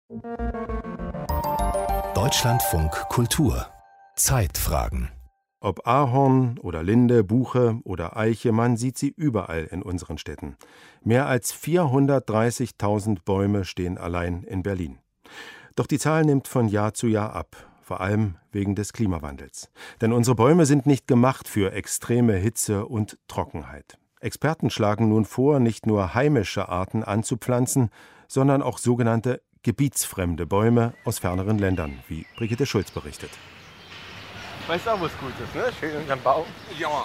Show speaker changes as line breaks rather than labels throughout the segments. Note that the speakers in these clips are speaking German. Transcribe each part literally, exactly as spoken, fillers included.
Deutschlandfunk Kultur Zeitfragen.
Ob Ahorn oder Linde, Buche oder Eiche, man sieht sie überall in unseren Städten. Mehr als vierhundertdreißigtausend Bäume stehen allein in Berlin. Doch die Zahl nimmt von Jahr zu Jahr ab, vor allem wegen des Klimawandels. Denn unsere Bäume sind nicht gemacht für extreme Hitze und Trockenheit. Experten schlagen nun vor, nicht nur heimische Arten anzupflanzen, sondern auch sogenannte gebietsfremde Bäume aus ferneren Ländern, wie Brigitte Schulz berichtet.
Weißt auch, was gut ist, ne? Schön unterm Baum.
Ja.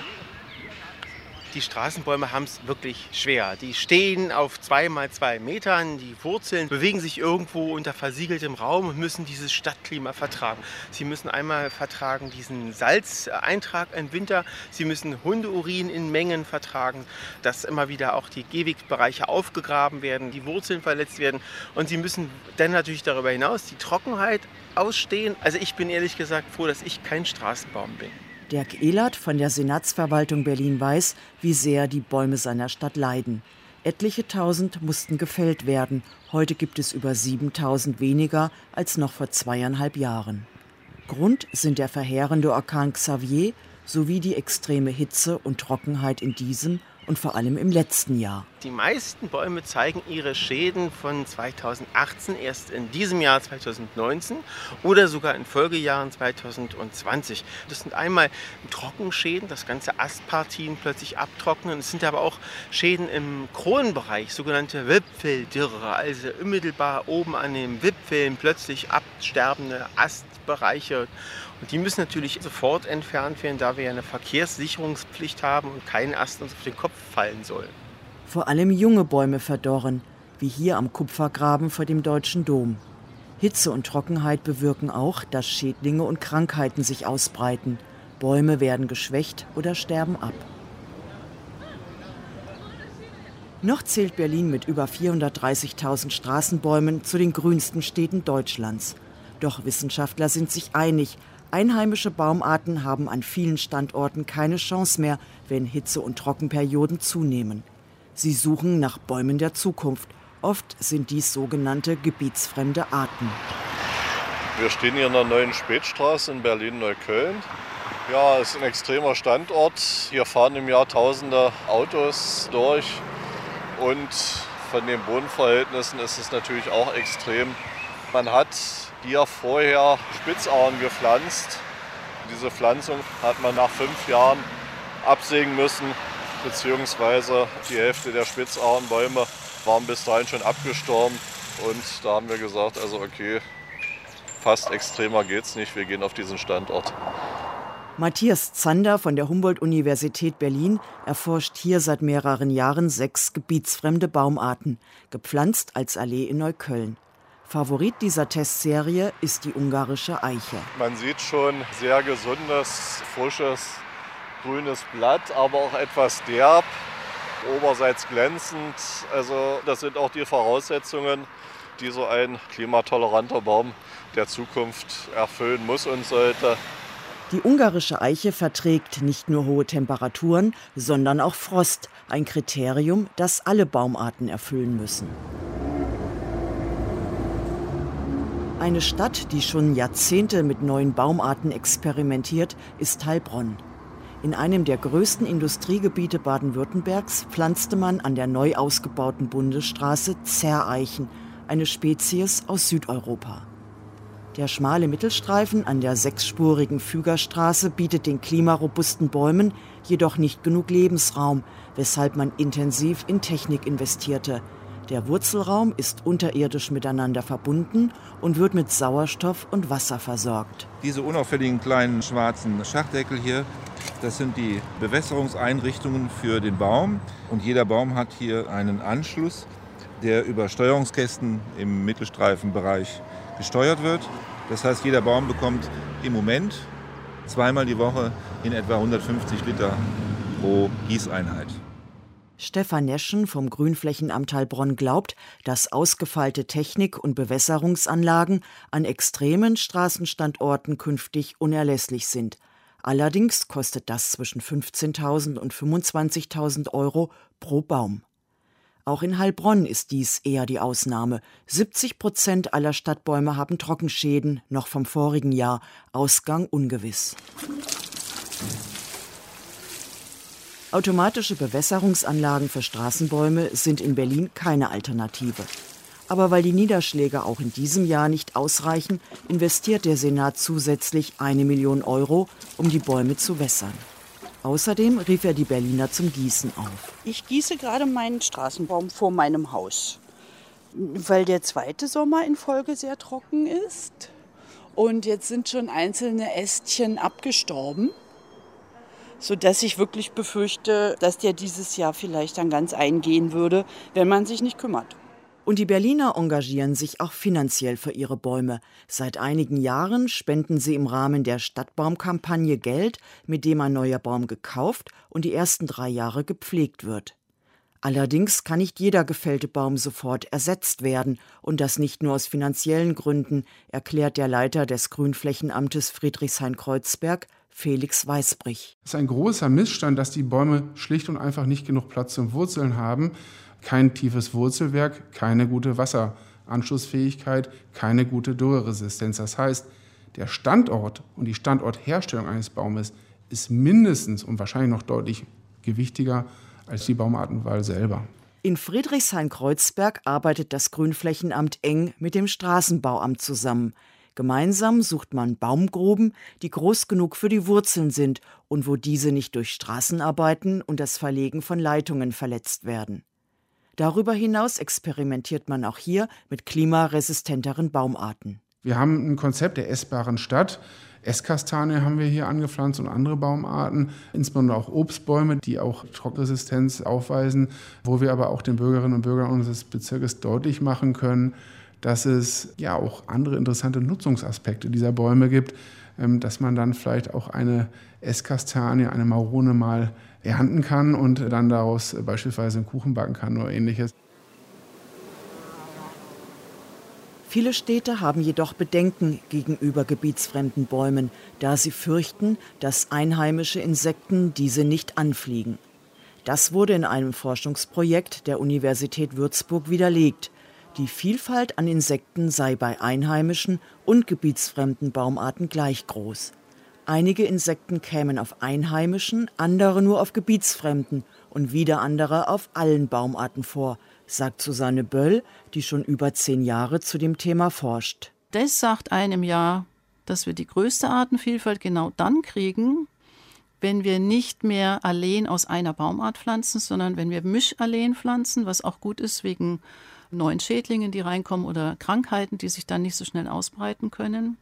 Die Straßenbäume haben es wirklich schwer. Die stehen auf zwei mal zwei Metern, die Wurzeln bewegen sich irgendwo unter versiegeltem Raum und müssen dieses Stadtklima vertragen. Sie müssen einmal vertragen diesen Salzeintrag im Winter, sie müssen Hundeurin in Mengen vertragen, dass immer wieder auch die Gehwegsbereiche aufgegraben werden, die Wurzeln verletzt werden und sie müssen dann natürlich darüber hinaus die Trockenheit ausstehen. Also ich bin ehrlich gesagt froh, dass ich kein Straßenbaum bin.
Dirk Ehlert von der Senatsverwaltung Berlin weiß, wie sehr die Bäume seiner Stadt leiden. Etliche Tausend mussten gefällt werden. Heute gibt es über siebentausend weniger als noch vor zweieinhalb Jahren. Grund sind der verheerende Orkan Xavier sowie die extreme Hitze und Trockenheit in diesem und vor allem im letzten Jahr.
Die meisten Bäume zeigen ihre Schäden von zweitausendachtzehn erst in diesem Jahr zweitausendneunzehn oder sogar in Folgejahren zweitausendzwanzig. Das sind einmal Trockenschäden, dass ganze Astpartien plötzlich abtrocknen. Es sind aber auch Schäden im Kronenbereich, sogenannte Wipfeldürre, also unmittelbar oben an den Wipfeln plötzlich absterbende Astbereiche. Und die müssen natürlich sofort entfernt werden, da wir ja eine Verkehrssicherungspflicht haben und kein Ast uns auf den Kopf fallen soll.
Vor allem junge Bäume verdorren, wie hier am Kupfergraben vor dem Deutschen Dom. Hitze und Trockenheit bewirken auch, dass Schädlinge und Krankheiten sich ausbreiten. Bäume werden geschwächt oder sterben ab. Noch zählt Berlin mit über vierhundertdreißigtausend Straßenbäumen zu den grünsten Städten Deutschlands. Doch Wissenschaftler sind sich einig, einheimische Baumarten haben an vielen Standorten keine Chance mehr, wenn Hitze- und Trockenperioden zunehmen. Sie suchen nach Bäumen der Zukunft. Oft sind dies sogenannte gebietsfremde Arten.
Wir stehen hier in der neuen Spätstraße in Berlin-Neukölln. Ja, es ist ein extremer Standort. Hier fahren im Jahr tausende Autos durch. Und von den Bodenverhältnissen ist es natürlich auch extrem. Man hat hier vorher Spitzahorn gepflanzt. Diese Pflanzung hat man nach fünf Jahren absägen müssen, beziehungsweise die Hälfte der Spitzahornbäume waren bis dahin schon abgestorben. Und da haben wir gesagt, also okay, fast extremer geht's nicht, wir gehen auf diesen Standort.
Matthias Zander von der Humboldt-Universität Berlin erforscht hier seit mehreren Jahren sechs gebietsfremde Baumarten, gepflanzt als Allee in Neukölln. Favorit dieser Testserie ist die ungarische Eiche.
Man sieht schon sehr gesundes, frisches, grünes Blatt, aber auch etwas derb, oberseits glänzend. Also das sind auch die Voraussetzungen, die so ein klimatoleranter Baum der Zukunft erfüllen muss und sollte.
Die ungarische Eiche verträgt nicht nur hohe Temperaturen, sondern auch Frost, ein Kriterium, das alle Baumarten erfüllen müssen. Eine Stadt, die schon Jahrzehnte mit neuen Baumarten experimentiert, ist Heilbronn. In einem der größten Industriegebiete Baden-Württembergs pflanzte man an der neu ausgebauten Bundesstraße Zerreichen, eine Spezies aus Südeuropa. Der schmale Mittelstreifen an der sechsspurigen Fügerstraße bietet den klimarobusten Bäumen jedoch nicht genug Lebensraum, weshalb man intensiv in Technik investierte. Der Wurzelraum ist unterirdisch miteinander verbunden und wird mit Sauerstoff und Wasser versorgt.
Diese unauffälligen kleinen schwarzen Schachdeckel hier, das sind die Bewässerungseinrichtungen für den Baum. Und jeder Baum hat hier einen Anschluss, der über Steuerungskästen im Mittelstreifenbereich gesteuert wird. Das heißt, jeder Baum bekommt im Moment zweimal die Woche in etwa hundertfünfzig Liter pro Gießeinheit.
Stefan Neschen vom Grünflächenamt Heilbronn glaubt, dass ausgefeilte Technik und Bewässerungsanlagen an extremen Straßenstandorten künftig unerlässlich sind. Allerdings kostet das zwischen fünfzehntausend und fünfundzwanzigtausend Euro pro Baum. Auch in Heilbronn ist dies eher die Ausnahme. siebzig Prozent aller Stadtbäume haben Trockenschäden, noch vom vorigen Jahr. Ausgang ungewiss. Automatische Bewässerungsanlagen für Straßenbäume sind in Berlin keine Alternative. Aber weil die Niederschläge auch in diesem Jahr nicht ausreichen, investiert der Senat zusätzlich eine Million Euro, um die Bäume zu wässern. Außerdem rief er die Berliner zum Gießen auf.
Ich gieße gerade meinen Straßenbaum vor meinem Haus, weil der zweite Sommer in Folge sehr trocken ist. Und jetzt sind schon einzelne Ästchen abgestorben, sodass ich wirklich befürchte, dass der dieses Jahr vielleicht dann ganz eingehen würde, wenn man sich nicht kümmert.
Und die Berliner engagieren sich auch finanziell für ihre Bäume. Seit einigen Jahren spenden sie im Rahmen der Stadtbaumkampagne Geld, mit dem ein neuer Baum gekauft und die ersten drei Jahre gepflegt wird. Allerdings kann nicht jeder gefällte Baum sofort ersetzt werden. Und das nicht nur aus finanziellen Gründen, erklärt der Leiter des Grünflächenamtes Friedrichshain-Kreuzberg, Felix Weißbrich.
Es ist ein großer Missstand, dass die Bäume schlicht und einfach nicht genug Platz zum Wurzeln haben. Kein tiefes Wurzelwerk, keine gute Wasseranschlussfähigkeit, keine gute Dürreresistenz. Das heißt, der Standort und die Standortherstellung eines Baumes ist mindestens und wahrscheinlich noch deutlich gewichtiger als die Baumartenwahl selber.
In Friedrichshain-Kreuzberg arbeitet das Grünflächenamt eng mit dem Straßenbauamt zusammen. Gemeinsam sucht man Baumgruben, die groß genug für die Wurzeln sind und wo diese nicht durch Straßenarbeiten und das Verlegen von Leitungen verletzt werden. Darüber hinaus experimentiert man auch hier mit klimaresistenteren Baumarten.
Wir haben ein Konzept der essbaren Stadt. Esskastanie haben wir hier angepflanzt und andere Baumarten, insbesondere auch Obstbäume, die auch Trockenresistenz aufweisen, wo wir aber auch den Bürgerinnen und Bürgern unseres Bezirkes deutlich machen können, dass es ja auch andere interessante Nutzungsaspekte dieser Bäume gibt, dass man dann vielleicht auch eine Esskastanie, eine Marone mal ernten kann und dann daraus beispielsweise einen Kuchen backen kann oder ähnliches.
Viele Städte haben jedoch Bedenken gegenüber gebietsfremden Bäumen, da sie fürchten, dass einheimische Insekten diese nicht anfliegen. Das wurde in einem Forschungsprojekt der Universität Würzburg widerlegt. Die Vielfalt an Insekten sei bei einheimischen und gebietsfremden Baumarten gleich groß. Einige Insekten kämen auf einheimischen, andere nur auf gebietsfremden und wieder andere auf allen Baumarten vor, sagt Susanne Böll, die schon über zehn Jahre zu dem Thema forscht.
Das sagt einem ja, dass wir die größte Artenvielfalt genau dann kriegen, wenn wir nicht mehr Alleen aus einer Baumart pflanzen, sondern wenn wir Mischalleen pflanzen, was auch gut ist wegen neuen Schädlingen, die reinkommen oder Krankheiten, die sich dann nicht so schnell ausbreiten können.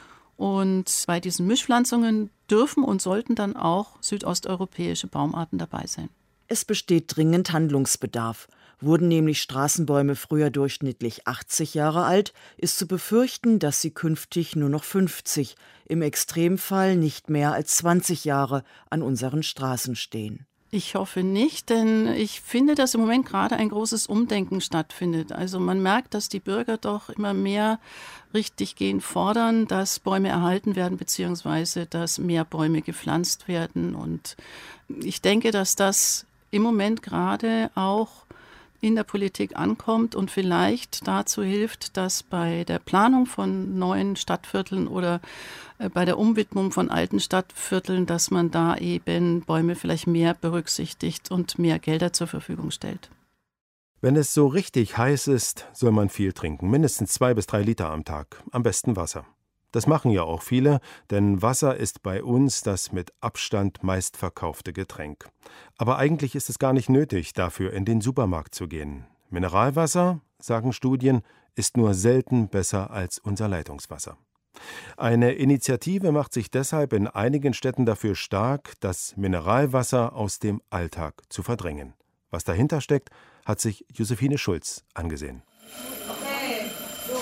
Und bei diesen Mischpflanzungen dürfen und sollten dann auch südosteuropäische Baumarten dabei sein.
Es besteht dringend Handlungsbedarf. Wurden nämlich Straßenbäume früher durchschnittlich achtzig Jahre alt, ist zu befürchten, dass sie künftig nur noch fünfzig, im Extremfall nicht mehr als zwanzig Jahre an unseren Straßen stehen.
Ich hoffe nicht, denn ich finde, dass im Moment gerade ein großes Umdenken stattfindet. Also man merkt, dass die Bürger doch immer mehr richtiggehend fordern, dass Bäume erhalten werden, beziehungsweise dass mehr Bäume gepflanzt werden. Und ich denke, dass das im Moment gerade auch in der Politik ankommt und vielleicht dazu hilft, dass bei der Planung von neuen Stadtvierteln oder bei der Umwidmung von alten Stadtvierteln, dass man da eben Bäume vielleicht mehr berücksichtigt und mehr Gelder zur Verfügung stellt.
Wenn es so richtig heiß ist, soll man viel trinken, mindestens zwei bis drei Liter am Tag, am besten Wasser. Das machen ja auch viele, denn Wasser ist bei uns das mit Abstand meistverkaufte Getränk. Aber eigentlich ist es gar nicht nötig, dafür in den Supermarkt zu gehen. Mineralwasser, sagen Studien, ist nur selten besser als unser Leitungswasser. Eine Initiative macht sich deshalb in einigen Städten dafür stark, das Mineralwasser aus dem Alltag zu verdrängen. Was dahinter steckt, hat sich Josephine Schulz angesehen.
Okay, so.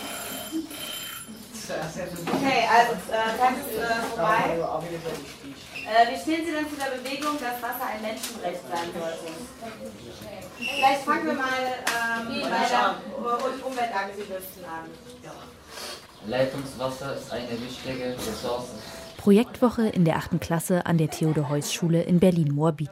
Okay, also äh, Tag ist äh, vorbei. Äh, wie stehen Sie denn zu der Bewegung, dass Wasser ein Menschenrecht sein sollte? Vielleicht fangen wir mal ähm, bei der Umweltaktivisten an.
Leitungswasser ist eine wichtige Ressource.
Projektwoche in der achten Klasse an der Theodor-Heuss-Schule in Berlin-Moabit.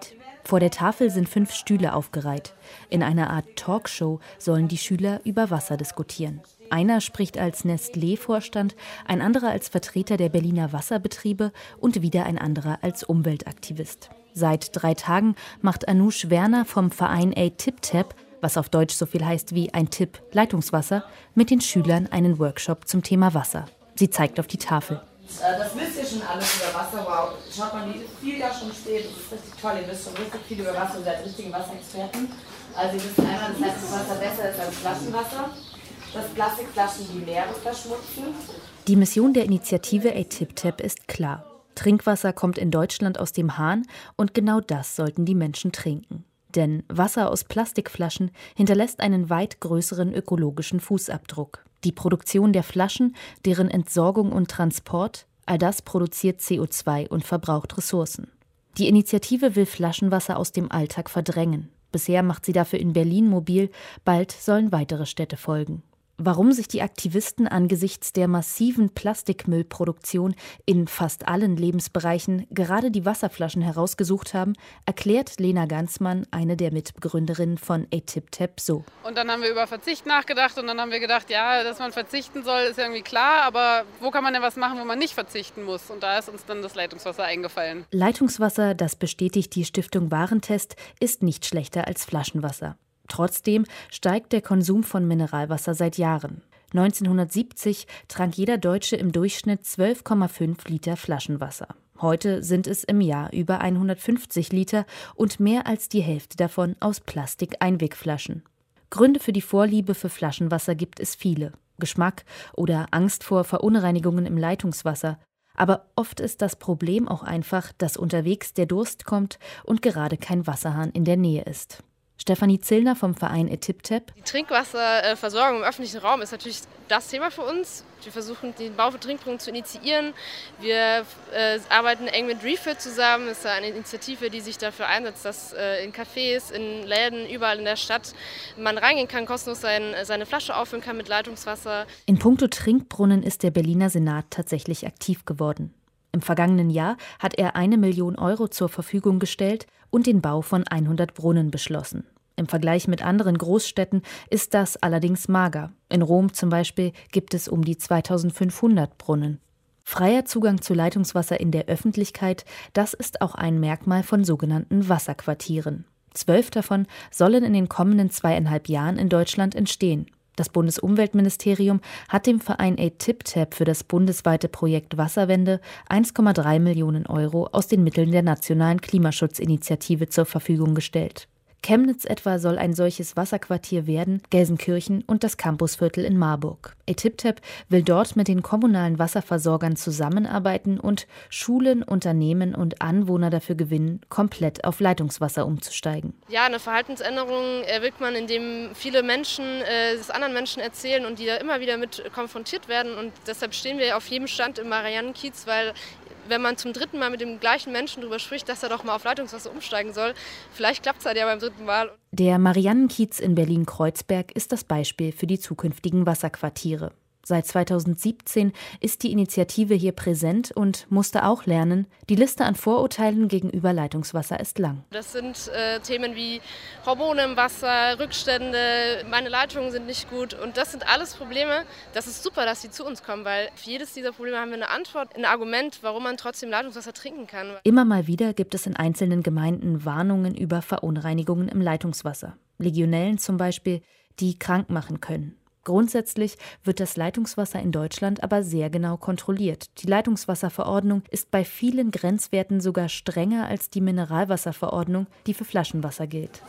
Vor der Tafel sind fünf Stühle aufgereiht. In einer Art Talkshow sollen die Schüler über Wasser diskutieren. Einer spricht als Nestlé-Vorstand, ein anderer als Vertreter der Berliner Wasserbetriebe und wieder ein anderer als Umweltaktivist. Seit drei Tagen macht Anoush Werner vom Verein A-Tip-Tap, was auf Deutsch so viel heißt wie ein Tipp Leitungswasser, mit den Schülern einen Workshop zum Thema Wasser. Sie zeigt auf die Tafel.
Das wisst ihr schon alles über Wasser. Wow, schaut mal, wie viel da schon steht. Das ist richtig toll. Ihr wisst schon richtig viel über Wasser. Ihr seid richtige Wasserexperten. Also ihr wisst einmal, dass das Wasser besser ist als Flaschenwasser. Dass Plastikflaschen die Meere verschmutzen.
Die Mission der Initiative A-Tip-Tap ist klar. Trinkwasser kommt in Deutschland aus dem Hahn und genau das sollten die Menschen trinken. Denn Wasser aus Plastikflaschen hinterlässt einen weit größeren ökologischen Fußabdruck. Die Produktion der Flaschen, deren Entsorgung und Transport, all das produziert C O zwei und verbraucht Ressourcen. Die Initiative will Flaschenwasser aus dem Alltag verdrängen. Bisher macht sie dafür in Berlin mobil, bald sollen weitere Städte folgen. Warum sich die Aktivisten angesichts der massiven Plastikmüllproduktion in fast allen Lebensbereichen gerade die Wasserflaschen herausgesucht haben, erklärt Lena Ganzmann, eine der Mitbegründerinnen von A-Tip-Tap, so.
Und dann haben wir über Verzicht nachgedacht und dann haben wir gedacht, ja, dass man verzichten soll, ist irgendwie klar, aber wo kann man denn was machen, wo man nicht verzichten muss? Und da ist uns dann das Leitungswasser eingefallen.
Leitungswasser, das bestätigt die Stiftung Warentest, ist nicht schlechter als Flaschenwasser. Trotzdem steigt der Konsum von Mineralwasser seit Jahren. neunzehnhundertsiebzig trank jeder Deutsche im Durchschnitt zwölf Komma fünf Liter Flaschenwasser. Heute sind es im Jahr über hundertfünfzig Liter und mehr als die Hälfte davon aus Plastik-Einwegflaschen. Gründe für die Vorliebe für Flaschenwasser gibt es viele. Geschmack oder Angst vor Verunreinigungen im Leitungswasser. Aber oft ist das Problem auch einfach, dass unterwegs der Durst kommt und gerade kein Wasserhahn in der Nähe ist. Stefanie Zillner vom Verein A-Tip-Tap.
Die Trinkwasserversorgung im öffentlichen Raum ist natürlich das Thema für uns. Wir versuchen, den Bau für Trinkbrunnen zu initiieren. Wir äh, arbeiten eng mit Refill zusammen. Das ist eine Initiative, die sich dafür einsetzt, dass äh, in Cafés, in Läden, überall in der Stadt man reingehen kann, kostenlos sein, seine Flasche auffüllen kann mit Leitungswasser.
In puncto Trinkbrunnen ist der Berliner Senat tatsächlich aktiv geworden. Im vergangenen Jahr hat er eine Million Euro zur Verfügung gestellt und den Bau von hundert Brunnen beschlossen. Im Vergleich mit anderen Großstädten ist das allerdings mager. In Rom zum Beispiel gibt es um die zweitausendfünfhundert Brunnen. Freier Zugang zu Leitungswasser in der Öffentlichkeit, das ist auch ein Merkmal von sogenannten Wasserquartieren. Zwölf davon sollen in den kommenden zweieinhalb Jahren in Deutschland entstehen. Das Bundesumweltministerium hat dem Verein A-Tip-Tap für das bundesweite Projekt Wasserwende eins Komma drei Millionen Euro aus den Mitteln der Nationalen Klimaschutzinitiative zur Verfügung gestellt. Chemnitz etwa soll ein solches Wasserquartier werden, Gelsenkirchen und das Campusviertel in Marburg. A-Tip-Tap will dort mit den kommunalen Wasserversorgern zusammenarbeiten und Schulen, Unternehmen und Anwohner dafür gewinnen, komplett auf Leitungswasser umzusteigen.
Ja, eine Verhaltenensänderung erwirkt man, indem viele Menschen äh, es anderen Menschen erzählen und die da immer wieder mit konfrontiert werden. Und deshalb stehen wir auf jedem Stand im Mariannenkiez, weil wenn man zum dritten Mal mit dem gleichen Menschen darüber spricht, dass er doch mal auf Leitungswasser umsteigen soll, vielleicht klappt es halt ja beim dritten Mal.
Der Mariannenkiez in Berlin-Kreuzberg ist das Beispiel für die zukünftigen Wasserquartiere. Seit zweitausendsiebzehn ist die Initiative hier präsent und musste auch lernen, die Liste an Vorurteilen gegenüber Leitungswasser ist lang.
Das sind äh, Themen wie Hormone im Wasser, Rückstände, meine Leitungen sind nicht gut und das sind alles Probleme. Das ist super, dass sie zu uns kommen, weil für jedes dieser Probleme haben wir eine Antwort, ein Argument, warum man trotzdem Leitungswasser trinken kann.
Immer mal wieder gibt es in einzelnen Gemeinden Warnungen über Verunreinigungen im Leitungswasser. Legionellen zum Beispiel, die krank machen können. Grundsätzlich wird das Leitungswasser in Deutschland aber sehr genau kontrolliert. Die Leitungswasserverordnung ist bei vielen Grenzwerten sogar strenger als die Mineralwasserverordnung, die für Flaschenwasser gilt.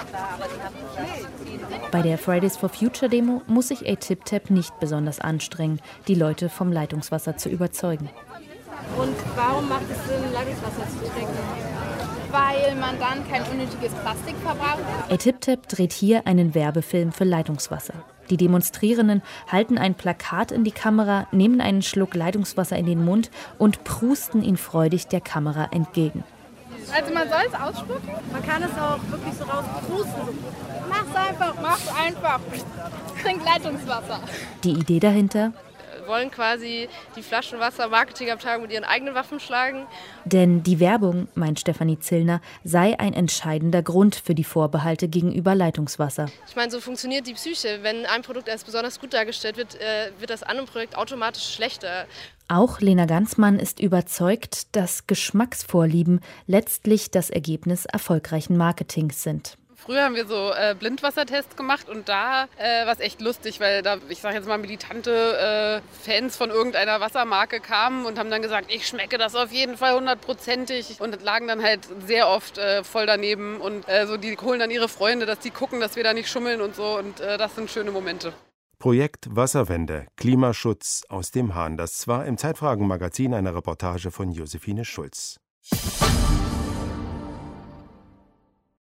Bei der Fridays for Future Demo muss sich A-Tip-Tap nicht besonders anstrengen, die Leute vom Leitungswasser zu überzeugen.
Und warum macht es Sinn, Leitungswasser zu trinken? Weil man dann kein unnötiges Plastik verbraucht.
A-Tip-Tap dreht hier einen Werbefilm für Leitungswasser. Die Demonstrierenden halten ein Plakat in die Kamera, nehmen einen Schluck Leitungswasser in den Mund und prusten ihn freudig der Kamera entgegen.
Also man soll es ausspucken, man kann es auch wirklich so rausprusten. Mach's einfach, mach's einfach. Trink Leitungswasser.
Die Idee dahinter?
wollen quasi die Flaschenwasser-Marketingabteilung mit ihren eigenen Waffen schlagen.
Denn die Werbung, meint Stefanie Zillner, sei ein entscheidender Grund für die Vorbehalte gegenüber Leitungswasser.
Ich meine, so funktioniert die Psyche. Wenn ein Produkt als besonders gut dargestellt wird, äh, wird das andere Projekt automatisch schlechter.
Auch Lena Ganzmann ist überzeugt, dass Geschmacksvorlieben letztlich das Ergebnis erfolgreichen Marketings sind.
Früher haben wir so äh, Blindwassertests gemacht und da äh, war es echt lustig, weil da, ich sage jetzt mal, militante äh, Fans von irgendeiner Wassermarke kamen und haben dann gesagt, ich schmecke das auf jeden Fall hundertprozentig und lagen dann halt sehr oft äh, voll daneben und äh, so, die holen dann ihre Freunde, dass die gucken, dass wir da nicht schummeln und so und äh, das sind schöne Momente.
Projekt Wasserwende, Klimaschutz aus dem Hahn. Das war im Zeitfragen-Magazin eine Reportage von Josephine Schulz.